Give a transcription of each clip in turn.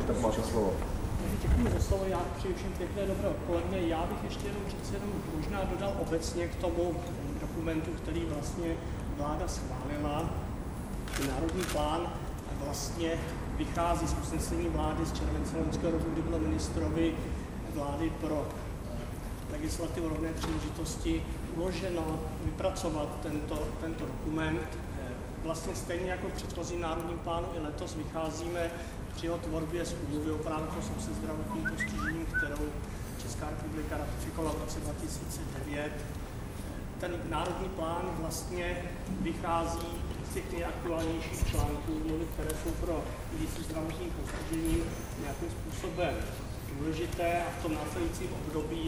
tak máte slovo. Děkuji za slovo, já přeji všem pěkné dobré odpoledne. Já bych ještě jenom možná dodal obecně k tomu dokumentu, který vlastně vláda schválila. Národní plán vlastně vychází z usnesení vlády z července loňského roku, kdy bylo ministrovi vlády pro legislativu rovné příležitosti uloženo vypracovat tento dokument. Vlastně stejně jako v předchozím národním plánu i letos vycházíme při jeho tvorbě z úmluvy o právech osob se zdravotním postižením, kterou Česká republika ratifikovala v roce 2009. Ten národní plán vlastně vychází z těch nejaktuálnějších článků úmluvy, které jsou pro lidi se zdravotním postižením nějakým způsobem důležité, a v tom následujícím období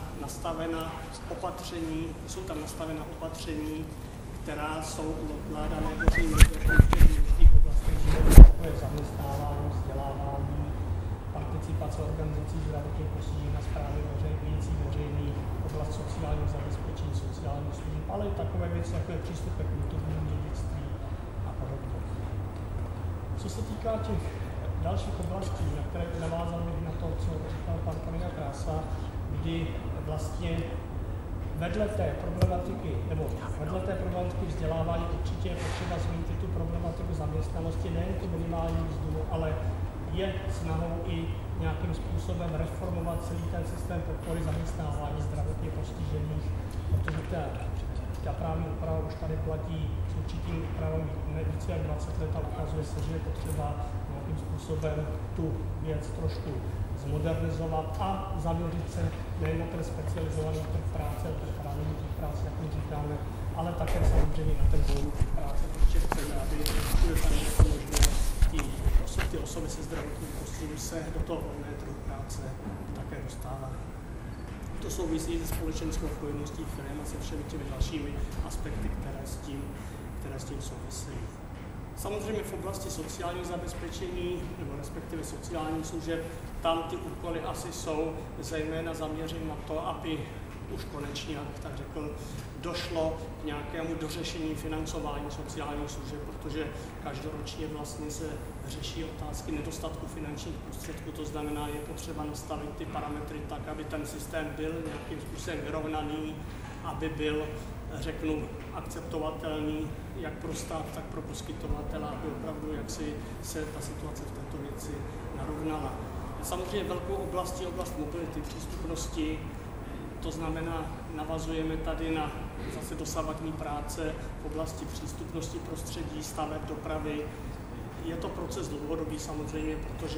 jsou tam nastavena opatření, která jsou ukládané veřejně v důležitých oblastech života, jako je zaměstnávání, vzdělávání, participace organizací zdravotně postižených na správě věcí veřejných, oblast sociálního zabezpečení, sociální služby, ale i takové věci, jako je přístup k kulturnímu dědictví a podobně. Co se týká těch dalších oblastí, na které navázal na to, co říkal pan kolega Krása, kdy vlastně vedle té problematiky vzdělávání určitě je potřeba zmínit tu problematiku zaměstnanosti, nejen tu minimální mzdu, ale je snahou i nějakým způsobem reformovat celý ten systém podpory zaměstnávání zdravotně postižených, protože ta právní úprava už tady platí s určitým úpravami více jak 20 let a ukazuje se, že je potřeba nějakým způsobem tu věc trošku zmodernizovat a zaměřit se nejen na ten specializovaný trh práce, právě trh práce, jak my říkáme, ale také samozřejmě na ten volný trh práce, protože chceme, aby tady bylo možné ty osoby se zdravotním postižením se do toho volného trhu práce také dostávají. To souvisí se společenskou odpovědností firem a se všemi těmi dalšími aspekty, které s tím souvisí. Samozřejmě v oblasti sociálního zabezpečení, nebo respektive sociálních služeb, tam ty úkoly asi jsou zejména zaměřeny na to, aby už konečně, jak tak řekl, došlo k nějakému dořešení financování sociálních služeb, protože každoročně vlastně se řeší otázky nedostatku finančních prostředků, to znamená, je potřeba nastavit ty parametry tak, aby ten systém byl nějakým způsobem vyrovnaný, aby byl, řeknu, akceptovatelný jak pro stát, tak pro poskytovatele, aby opravdu jaksi se ta situace v této věci narovnala. Samozřejmě velkou oblastí je oblast mobility, přístupnosti, to znamená, navazujeme tady na zase dosavadní práce v oblasti přístupnosti prostředí, staveb, dopravy. Je to proces dlouhodobý samozřejmě, protože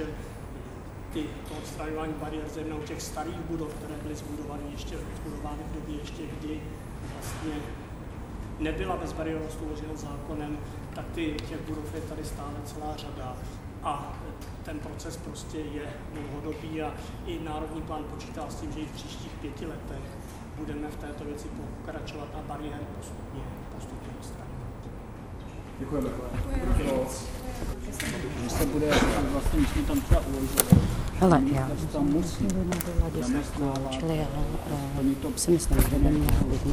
to odstraňování bariér, zejména u těch starých budov, které byly zbudovány v době ještě, kdy vlastně nebyla bezbariérovost uložena zákonem, tak těch budov je tady stále celá řada a ten proces prostě je dlouhodobý a i národní plán počítá s tím, že i v příštích 5 letech budeme v této věci pokračovat a bariéry postupně odstraňovat. Děkujeme. Že se bude vlastně, my jsme tam třeba uložili. Hele, já tam musím zaměstnávat, čili já si myslím, že neměla být